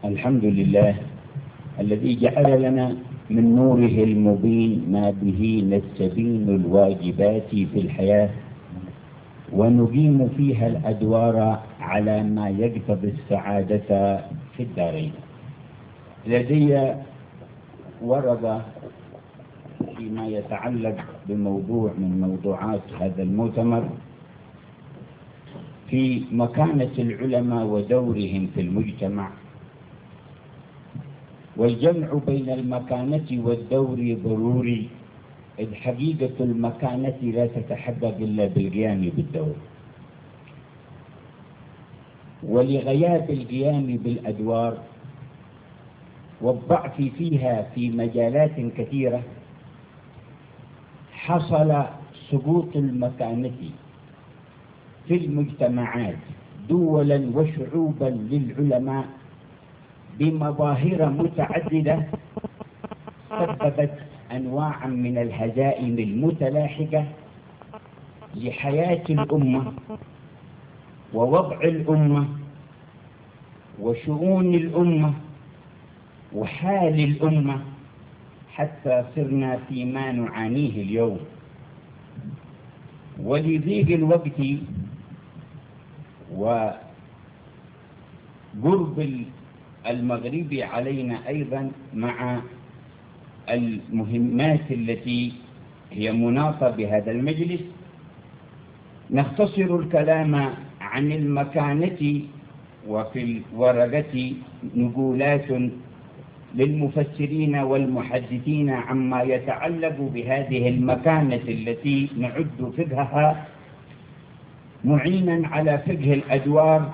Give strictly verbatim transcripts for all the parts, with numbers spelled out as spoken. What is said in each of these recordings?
الحمد لله الذي جعل لنا من نوره المبين ما به نستبين الواجبات في الحياة ونقيم فيها الأدوار على ما يقتضي السعادة في الدارين. لدي ورقة فيما يتعلق بموضوع من موضوعات هذا المؤتمر في مكانة العلماء ودورهم في المجتمع، والجمع بين المكانة والدور ضروري، إذ حقيقة المكانة لا تتحقق إلا بالقيام بالدور، ولغياب القيام بالأدوار والضعف فيها في مجالات كثيرة حصل سقوط المكانة في المجتمعات دولا وشعوبا للعلماء بمظاهر متعددة سببت أنواعا من الهزائم المتلاحقة لحياة الأمة ووضع الأمة وشؤون الأمة وحال الأمة، حتى صرنا فيما نعانيه اليوم. ولضيق الوقت وقرب المغرب علينا أيضا مع المهمات التي هي مناطة بهذا المجلس، نختصر الكلام عن المكانة. وفي الورقة نقولات للمفسرين والمحدثين عما يتعلق بهذه المكانة التي نعد فقهها معينا على فقه الأدوار.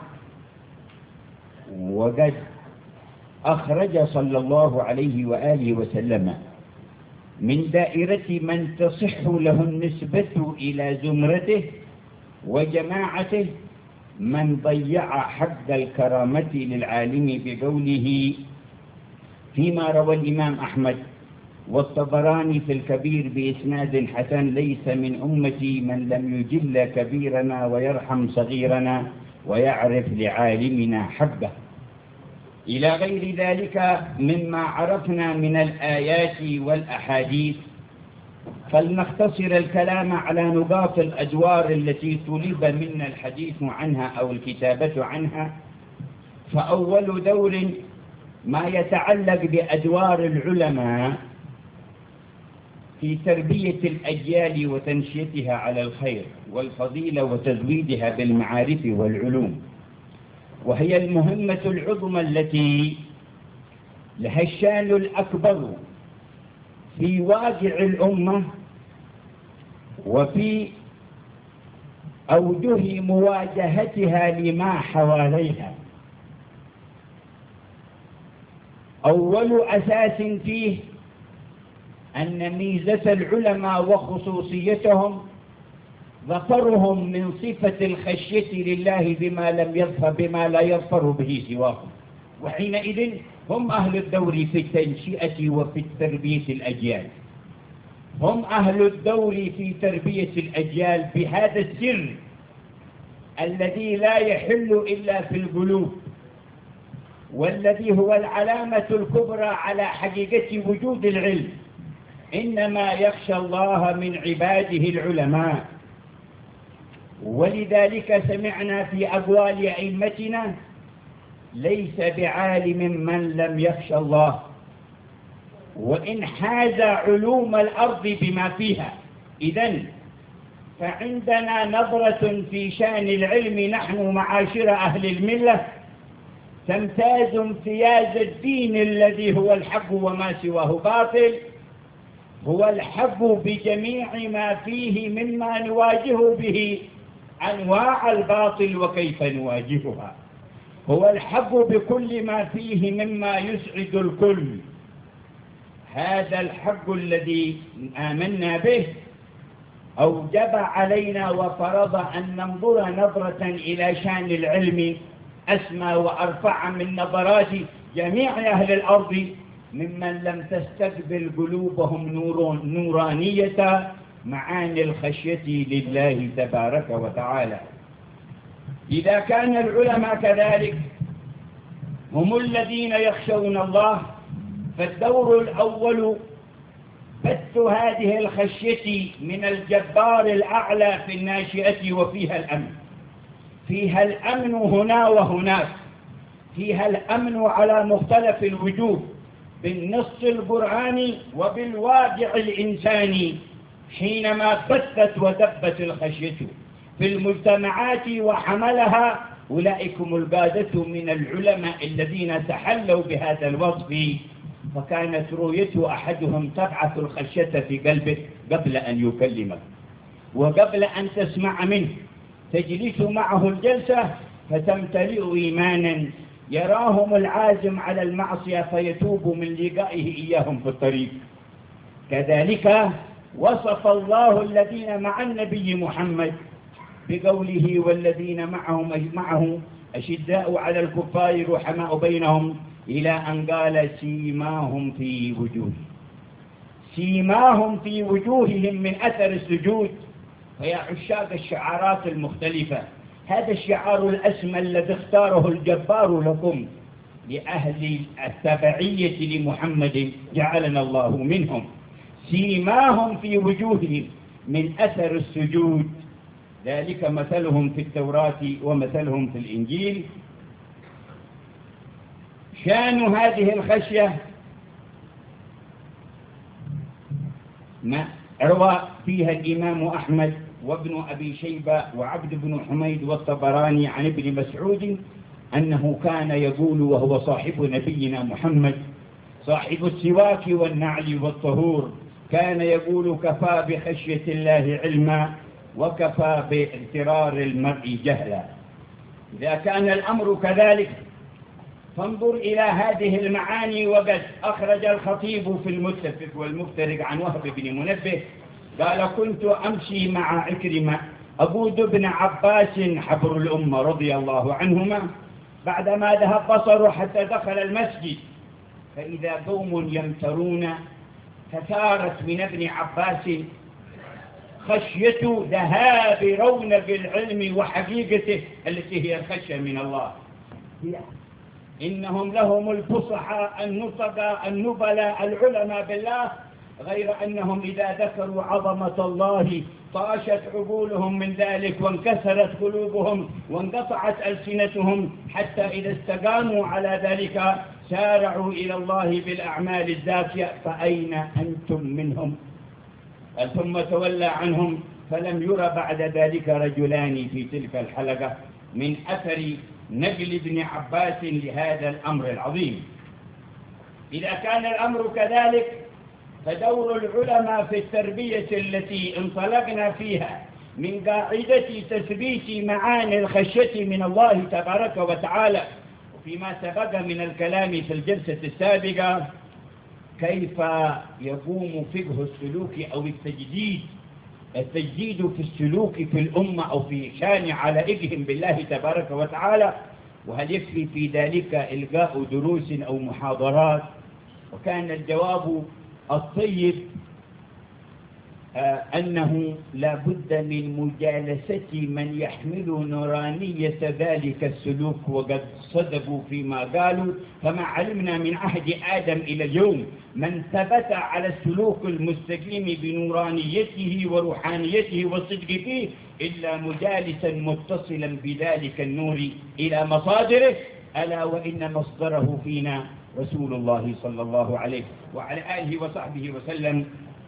وقد أخرج صلى الله عليه وآله وسلم من دائرة من تصح له النسبة إلى زمرته وجماعته من ضيع حق الكرامة للعالم بقوله فيما روى الإمام أحمد والطبراني في الكبير بإسناد حسن: ليس من أمتي من لم يجل كبيرنا ويرحم صغيرنا ويعرف لعالمنا حقه، إلى غير ذلك مما عرفنا من الآيات والأحاديث. فلنختصر الكلام على نقاط الأدوار التي طلب منا الحديث عنها أو الكتابة عنها. فأول دور ما يتعلق بأدوار العلماء في تربية الأجيال وتنشيتها على الخير والفضيلة وتزويدها بالمعارف والعلوم، وهي المهمة العظمى التي لها الشان الأكبر في واقع الأمة وفي أوجه مواجهتها لما حواليها. أول أساس فيه أن ميزة العلماء وخصوصيتهم ظفرهم من صفة الخشية لله بما لم يظفر بما لا يظفر به سواهم، وحينئذ هم أهل الدور في التنشئة وفي التربية الأجيال. هم أهل الدور في تربية الأجيال بهذا السر الذي لا يحل إلا في القلوب، والذي هو العلامة الكبرى على حقيقة وجود العلم. إنما يخشى الله من عباده العلماء. ولذلك سمعنا في أقوال أئمتنا: ليس بعالم من لم يخشى الله، وإن حاز علوم الأرض بما فيها. إذن فعندنا نظرة في شأن العلم نحن معاشر أهل الملة تمتاز امتياز الدين الذي هو الحق وما سواه باطل. هو الحق بجميع ما فيه مما نواجه به أنواع الباطل وكيف نواجهها. هو الحق بكل ما فيه مما يسعد الكل. هذا الحق الذي آمنا به أوجب علينا وفرض أن ننظر نظرة إلى شأن العلم أسمى وأرفع من نظرات جميع أهل الأرض ممن لم تستقبل قلوبهم نور نورانية معاني الخشية لله تبارك وتعالى. إذا كان العلماء كذلك هم الذين يخشون الله. فالدور الأول بث هذه الخشية من الجبار الأعلى في الناشئة، وفيها الأمن. فيها الأمن هنا وهناك، فيها الأمن على مختلف الوجوه، بالنص القرآني وبالواقع الإنساني. حينما بثت ودبت الخشية في المجتمعات وحملها أولئكم القادة من العلماء الذين تحلوا بهذا الوصف، فكانت رؤية أحدهم تبعث الخشية في قلبك قبل أن يكلمك وقبل أن تسمع منه. تجلس معه الجلسة فتمتلئ إيمانا، يراهم العازم على المعصية فيتوب من لقائه إياهم في الطريق. كذلك وصف الله الذين مع النبي محمد بقوله والذين معهم معه أشداء على الكفار رحماء بينهم، إلى أن قال سيماهم في وجوههم سيماهم في وجوههم من أثر السجود. فيا عشاق الشعارات المختلفة، هذا الشعار الأسمى الذي اختاره الجبار لكم لأهل التبعية لمحمد جعلنا الله منهم. سيماهم في وجوههم من أثر السجود، ذلك مثلهم في التوراة ومثلهم في الإنجيل. شان هذه الخشية ما روى فيها الإمام أحمد وابن أبي شيبة وعبد بن حميد والطبراني عن ابن مسعود أنه كان يقول وهو صاحب نبينا محمد صاحب السواك والنعل والطهور، كان يقول كفى بخشية الله علما وكفى باغترار المرء جهلا. إذا كان الأمر كذلك فانظر إلى هذه المعاني. وقد أخرج الخطيب في المتفق والمفترق عن وهب بن منبه قال كنت أمشي مع عكرمة أبود بن عباس حبر الأمة رضي الله عنهما، بعدما ذهب بصره حتى دخل المسجد فإذا قوم يمترون، فثارت من ابن عباس خشية ذهاب رونق العلم وحقيقته التي هي الخشية من الله. إنهم لهم الفصحاء النطقاء النبلاء العلماء بالله، غير أنهم إذا ذكروا عظمة الله طاشت عقولهم من ذلك وانكسرت قلوبهم وانقطعت ألسنتهم، حتى إذا استقاموا على ذلك سارعوا إلى الله بالأعمال الزاكية. فأين أنتم منهم؟ ثم تولى عنهم فلم ير بعد ذلك رجلان في تلك الحلقة من أثر نقل ابن عباس لهذا الأمر العظيم. إذا كان الأمر كذلك فدور العلماء في التربية التي انطلقنا فيها من قاعدة تثبيت معاني الخشية من الله تبارك وتعالى، وفيما سبق من الكلام في الجلسة السابقة كيف يقوم فقه السلوك أو التجديد التجديد في السلوك في الأمة أو في شان علائقهم بالله تبارك وتعالى. وهل يكفي في ذلك إلقاء دروس أو محاضرات؟ وكان الجواب الطيب آه أنه لا بد من مجالسة من يحمل نورانية ذلك السلوك، وقد صدقوا فيما قالوا. فما علمنا من عهد آدم إلى اليوم من ثبت على السلوك المستقيم بنورانيته وروحانيته والصدق فيه إلا مجالسا متصلا بذلك النور إلى مصادره، ألا وإن مصدره فينا رسول الله صلى الله عليه وعلى آله وصحبه وسلم.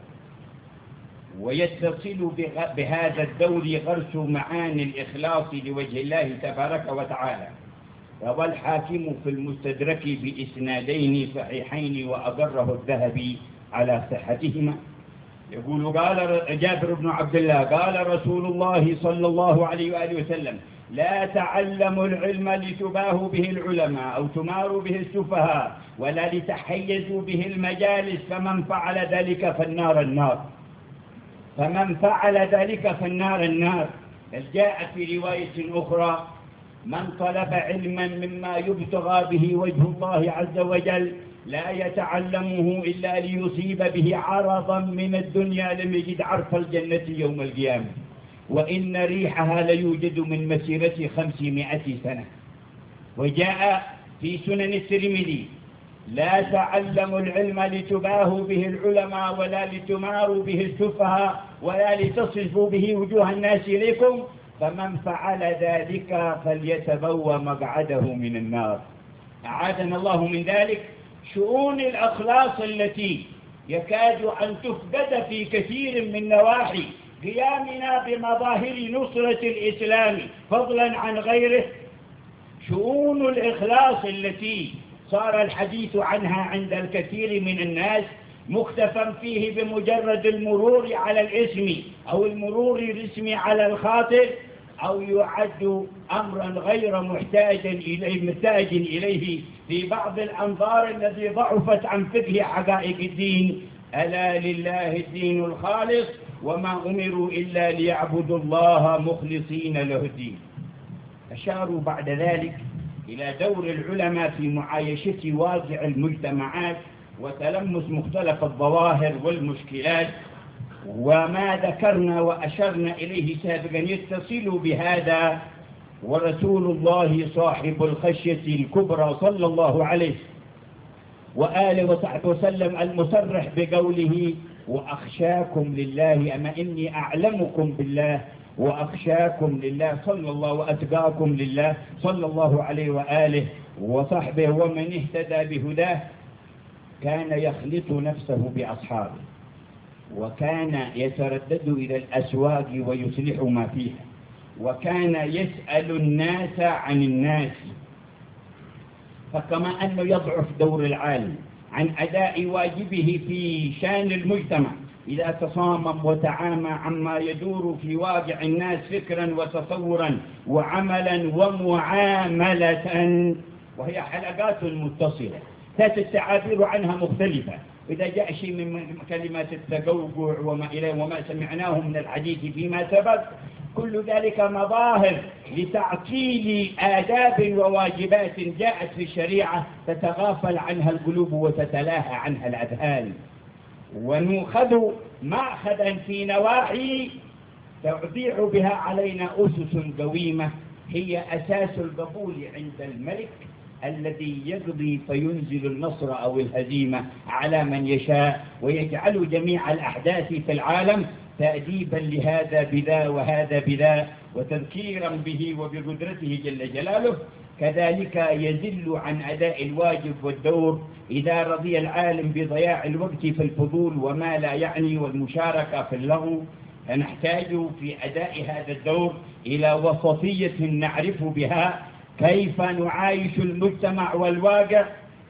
ويتصل بهذا الدور غرس معاني الإخلاص لوجه الله تبارك وتعالى. روى الحاكم في المستدرك بإسنادين صحيحين وأقره الذهبي على صحتهما، يقول قال جابر بن عبد الله قال رسول الله صلى الله عليه وآله وسلم لا تعلموا العلم لتباهوا به العلماء أو تماروا به السفهاء ولا لتحيزوا به المجالس، فمن فعل ذلك فالنار النار فمن فعل ذلك فالنار النار. بل جاء في رواية أخرى من طلب علما مما يبتغى به وجه الله عز وجل لا يتعلمه إلا ليصيب به عرضا من الدنيا لم يجد عرف الجنة يوم القيامة، وإن ريحها ليوجد من مسيرة خمسمائة سنة. وجاء في سنن الترمذي: لا تعلموا العلم لتباهوا به العلماء ولا لتماروا به السفهاء ولا لتصرفوا به وجوه الناس إليكم، فمن فعل ذلك فليتبوأ مقعده من النار. أعاذنا الله من ذلك. شؤون الأخلاص التي يكاد أن تفقد في كثير من نواحي قيامنا بمظاهر نصرة الإسلام فضلا عن غيره، شؤون الإخلاص التي صار الحديث عنها عند الكثير من الناس مختفى فيه بمجرد المرور على الاسم أو المرور الاسم على الخاطر، أو يعد أمرا غير محتاج إليه محتاج إليه في بعض الأنظار التي ضعفت عن فقه حقائق الدين. ألا لله الدين الخالص وما أمروا إلا ليعبدوا الله مخلصين له الدين. أشاروا بعد ذلك إلى دور العلماء في معايشة واقع المجتمعات وتلمس مختلف الظواهر والمشكلات، وما ذكرنا وأشرنا إليه سابقا يتصل بهذا. ورسول الله صاحب الخشية الكبرى صلى الله عليه وآله وصحبه وسلم المصرح بقوله: وأخشاكم لله، أما إني أعلمكم بالله وأخشاكم لله صلى الله وأتقاكم لله صلى الله عليه وآله وصحبه ومن اهتدى بهداه. كان يخلط نفسه بأصحابه، وكان يتردد إلى الأسواق ويصلح ما فيها، وكان يسأل الناس عن الناس. فكما أنه يضعف دور العالم عن أداء واجبه في شأن المجتمع إذا تصامم وتعامى عما يدور في واقع الناس فكرا وتصورا وعملا ومعاملة، وهي حلقات متصلة ذات التعابير عنها مختلفة. إذا جاء شيء من كلمات التقوقع وما إليه وما سمعناه من الحديث فيما سبق، كل ذلك مظاهر لتعطيل آداب وواجبات جاءت في الشريعة تتغافل عنها القلوب وتتلاهى عنها الأذهان، ونؤخذ مأخذا في نواحي تضيع بها علينا أسس قويمة هي أساس القبول عند الملك الذي يقضي فينزل النصر أو الهزيمة على من يشاء، ويجعل جميع الأحداث في العالم تأديبا لهذا بذا وهذا بذا وتذكيرا به وبقدرته جل جلاله. كذلك يزل عن أداء الواجب والدور إذا رضي العالم بضياع الوقت في الفضول وما لا يعني والمشاركة في اللغو. فنحتاج في أداء هذا الدور إلى وسطية نعرف بها كيف نعايش المجتمع والواقع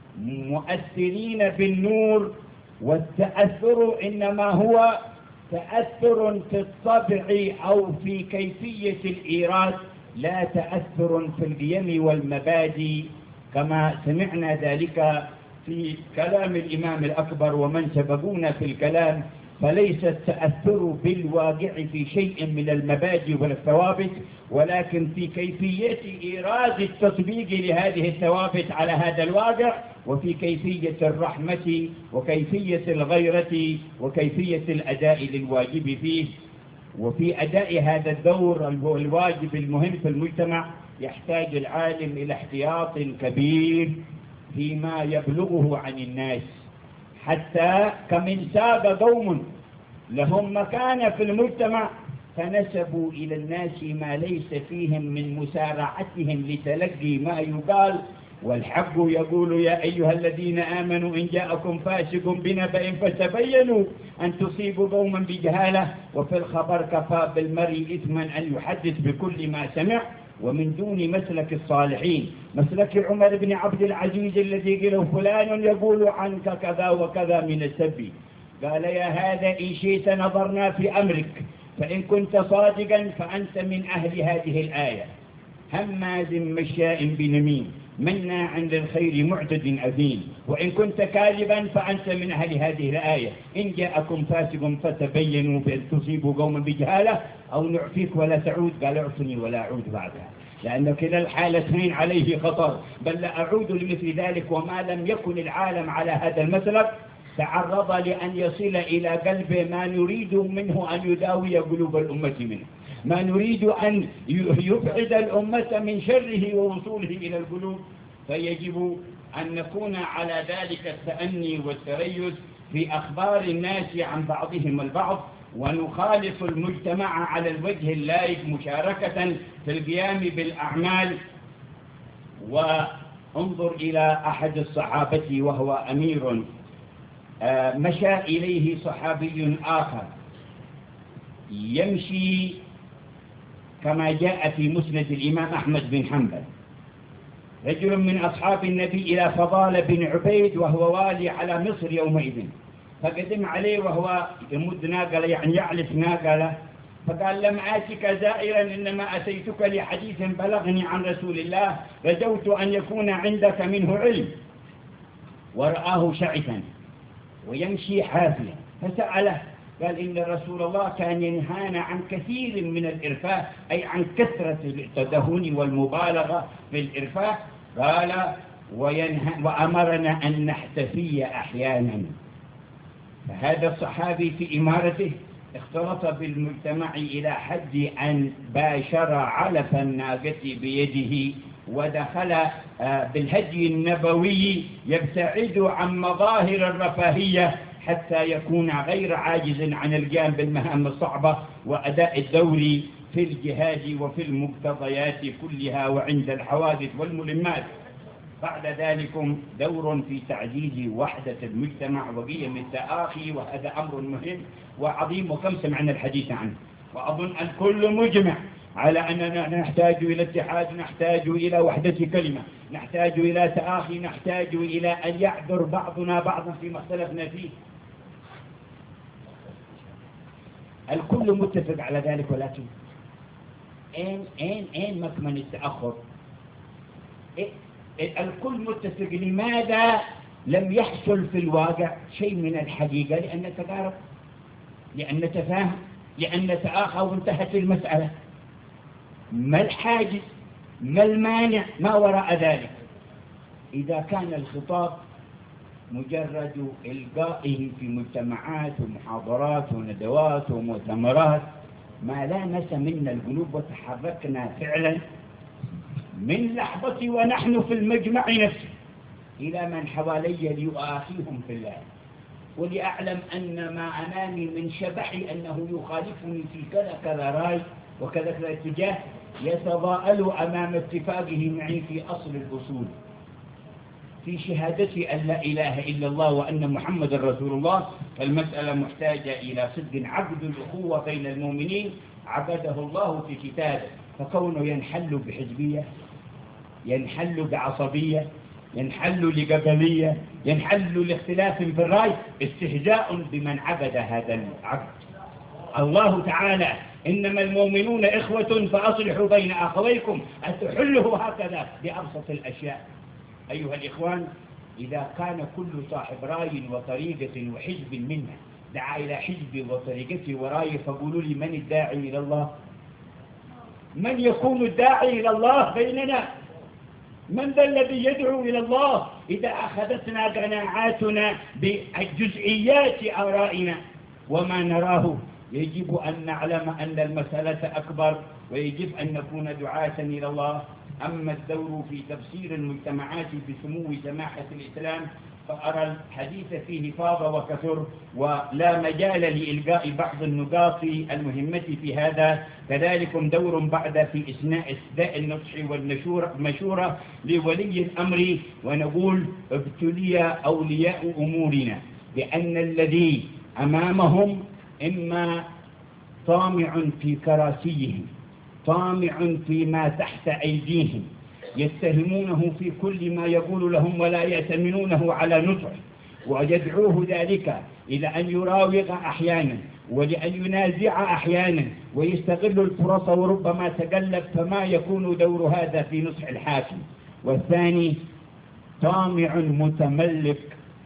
مؤثرين بالنور، والتأثر إنما هو تأثر في الطبع أو في كيفية الإيراد، لا تأثر في القيم والمبادئ كما سمعنا ذلك في كلام الإمام الأكبر ومن سبقونا في الكلام. فليس التأثر بالواقع في شيء من المبادئ والثوابت، ولكن في كيفية إيراد التطبيق لهذه الثوابت على هذا الواقع، وفي كيفية الرحمة وكيفية الغيرة وكيفية الأداء للواجب فيه. وفي أداء هذا الدور الواجب المهم في المجتمع يحتاج العالم إلى احتياط كبير فيما يبلغه عن الناس، حتى كمن ساب قوم لهم مكانة في المجتمع فنسبوا إلى الناس ما ليس فيهم من مسارعتهم لتلقي ما يقال، والحق يقول: يا أيها الذين آمنوا إن جاءكم فاسق بنبأ فتبينوا أن تصيبوا قوما بجهالة. وفي الخبر: كفى بالمرء إثما أن يحدث بكل ما سمع. ومن دون مسلك الصالحين مسلك عمر بن عبد العزيز الذي قيل فلان يقول عنك كذا وكذا من السب، قال: يا هذا إن شئت نظرنا في أمرك، فإن كنت صادقا فأنت من أهل هذه الآية، هماز مشاء بنميم مناع للخير معتد أثيم، وإن كنت كاذبا فأنت من أهل هذه الآية، إن جاءكم فاسق فتبينوا بأن تصيبوا قوما بجهالة أو نعفيك ولا تعود. قال: اعفني ولا أعود بعدها، لأن كلا الحالتين عليه خطر، بل لا أعود لمثل ذلك. وما لم يكن العالم على هذا المسلك تعرض لأن يصل إلى قلبه ما نريد منه أن يداوي قلوب الأمة منه، ما نريد أن يبعد الأمة من شره ووصوله إلى القلوب. فيجب أن نكون على ذلك التأني والتريث في أخبار الناس عن بعضهم البعض، ونخالف المجتمع على الوجه اللائق مشاركة في القيام بالأعمال. وانظر إلى أحد الصحابة وهو أمير، مشى إليه صحابي آخر يمشي كما جاء في مسند الإمام أحمد بن حنبل، رجل من أصحاب النبي إلى فضالة بن عبيد وهو والي على مصر يومئذ، فقدم عليه وهو يمد ناقله يعني يعلف ناقله، فقال لم آتك زائرا إنما أتيتك لحديث بلغني عن رسول الله رجوت أن يكون عندك منه علم. ورآه شعثا ويمشي حافيا فسأله قال إن رسول الله كان ينهانا عن كثير من الإرفاء، أي عن كثرة التدهن والمبالغة في الإرفاء، قال وينهى وأمرنا أن نحتفي أحيانا. فهذا الصحابي في إمارته اختلط بالمجتمع إلى حد أن باشر علف الناقة بيده، ودخل بالهدي النبوي يبتعد عن مظاهر الرفاهية حتى يكون غير عاجز عن القيام بالمهام الصعبة وأداء الدور في الجهاد وفي المقتضيات كلها وعند الحوادث والملمات. بعد ذلك دور في تعزيز وحدة المجتمع وقيم التآخي، وهذا أمر مهم وعظيم وكم سمعنا الحديث عنه، وأظن الكل مجمع على أننا نحتاج إلى اتحاد، نحتاج إلى وحدة كلمة، نحتاج إلى تآخي، نحتاج إلى أن يعذر بعضنا بعضا فيما اختلفنا فيه. الكل متفق على ذلك، ولكن أين أين أين مكمن التأخر؟ إيه؟ الكل متفق. لماذا لم يحصل في الواقع شيء من الحقيقة؟ لأن تقارب، لأن تفاهم، لأن تآخى وانتهت المسألة. ما الحاجز؟ ما المانع؟ ما وراء ذلك؟ إذا كان الخطاب مجرد إلقائه في مجتمعات ومحاضرات وندوات ومؤتمرات ما لامس منا القلوب وتحركنا فعلا من لحظة ونحن في المجمع نفسه إلى من حوالي ليؤاخيهم في الله، ولأعلم أن ما أمامي من شبحي أنه يخالفني في كذا كذا رأي وكذا كذا اتجاه يتضاءل أمام اتفاقه معي في أصل الأصول، في شهادتي أن لا إله إلا الله وأن محمد رسول الله. فالمسألة محتاجة إلى صدق. عقد الأخوة بين المؤمنين عقده الله في كتابه، فكونه ينحل بحزبية، ينحل بعصبية، ينحل لقبلية، ينحل لاختلاف في الرأي، استهزاء بمن عقد هذا العقد. الله تعالى إنما المؤمنون إخوة فأصلحوا بين أخويكم، أتحله هكذا بأبسط الأشياء. أيها الإخوان، إذا كان كل صاحب رأي وطريقة وحزب منا دعا إلى حزب وطريقته ورأيه، فقولوا لي من الداعي إلى الله؟ من يكون الداعي إلى الله بيننا؟ من ذا الذي يدعو إلى الله إذا أخذتنا قناعاتنا بالجزئيات آرائنا وما نراه؟ يجب أن نعلم أن المسألة أكبر، ويجب أن نكون دعاة إلى الله. أما الدور في تفسير المجتمعات بسمو سماحة الإسلام فأرى الحديث فيه فاض وكثر، ولا مجال لإلقاء بعض النقاط المهمة في هذا. كذلك دور بعد في إثناء إسداء النصح والمشورة لولي الأمر، ونقول ابتلي أولياء أمورنا بأن الذي أمامهم إما طامع في كراسيهم، طامع فيما تحت أيديهم، يتهمونه في كل ما يقول لهم ولا يأتمنونه على نطق، ويدعوه ذلك إلى أن يراوغ أحيانا ولأن ينازع أحيانا ويستغل الفرص وربما تقلب، فما يكون دور هذا في نصح الحاكم. والثاني طامع متملك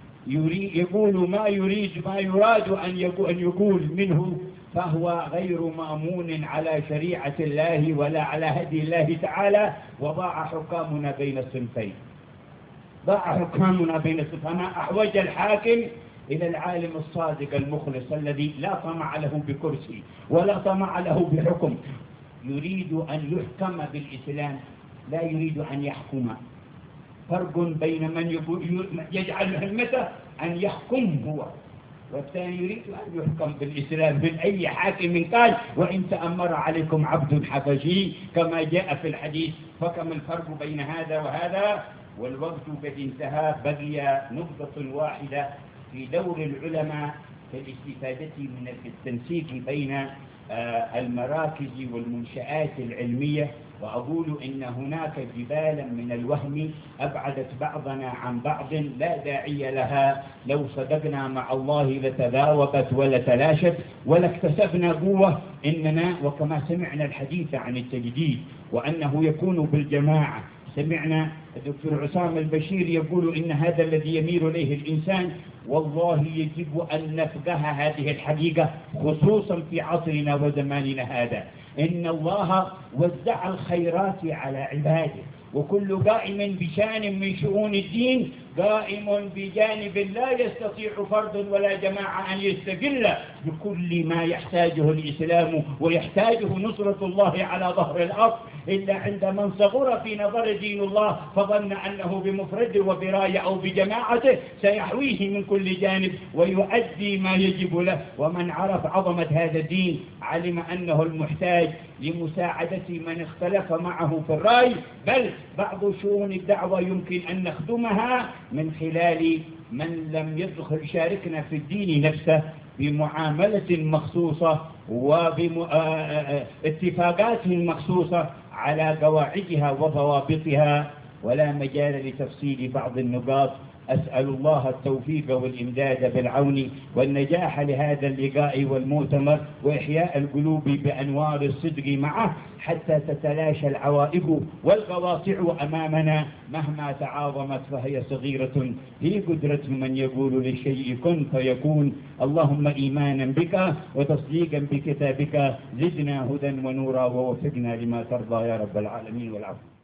يقول ما يريد ما يراد أن يقول منه، فهو غير مأمون على شريعة الله ولا على هدي الله تعالى، وضاع حكامنا بين الصنفين. ضاع حكامنا بين الصنفين. فما أحوج الحاكم إلى العالم الصادق المخلص الذي لا طمع له بكرسي ولا طمع له بحكم، يريد أن يحكم بالإسلام، لا يريد أن يحكم. فرق بين من يجعل همته أن يحكم هو، والثاني يريد أن يحكم بالإسلام من أي حاكم قال وإن تأمر عليكم عبد حبشي كما جاء في الحديث. فكم الفرق بين هذا وهذا؟ والوقت قد انتهى. بقي نقطة واحدة في دور العلماء في الاستفادة من التنسيق بين المراكز والمنشآت العلمية. وأقول إن هناك جبالا من الوهم أبعدت بعضنا عن بعض لا داعي لها. لو صدقنا مع الله لتذاوبت ولتلاشت ولاكتسبنا قوة. إننا وكما سمعنا الحديث عن التجديد وأنه يكون بالجماعة، سمعنا الدكتور عصام البشير يقول إن هذا الذي يميل إليه الإنسان. والله يجب أن نفقه هذه الحقيقة خصوصا في عصرنا وزماننا هذا. إن الله وزع الخيرات على عباده، وكل قائم بشان من شؤون الدين قائم بجانب لا يستطيع فرد ولا جماعة أن يستقل بكل ما يحتاجه الإسلام ويحتاجه نصرة الله على ظهر الأرض، إلا عند من صغر في نظر دين الله فظن أنه بمفرد وبراية أو بجماعته سيحويه من كل جانب ويؤدي ما يجب له. ومن عرف عظمة هذا الدين علم أنه المحتاج لمساعدة من اختلف معه في الرأي، بل بعض شؤون الدعوة يمكن أن نخدمها من خلال من لم يدخل يشاركنا في الدين نفسه بمعاملة مخصوصة وباتفاقات مخصوصة على قواعدها وضوابطها. ولا مجال لتفصيل بعض النقاط. أسأل الله التوفيق والإمداد بالعون والنجاح لهذا اللقاء والمؤتمر وإحياء القلوب بأنوار الصدق معه حتى تتلاشى العوائق والقواطع أمامنا مهما تعاظمت فهي صغيرة في قدرة من يقول للشيء كن فيكون. اللهم إيمانا بك وتصديقا بكتابك زدنا هدى ونورا ووفقنا لما ترضى يا رب العالمين والعفو.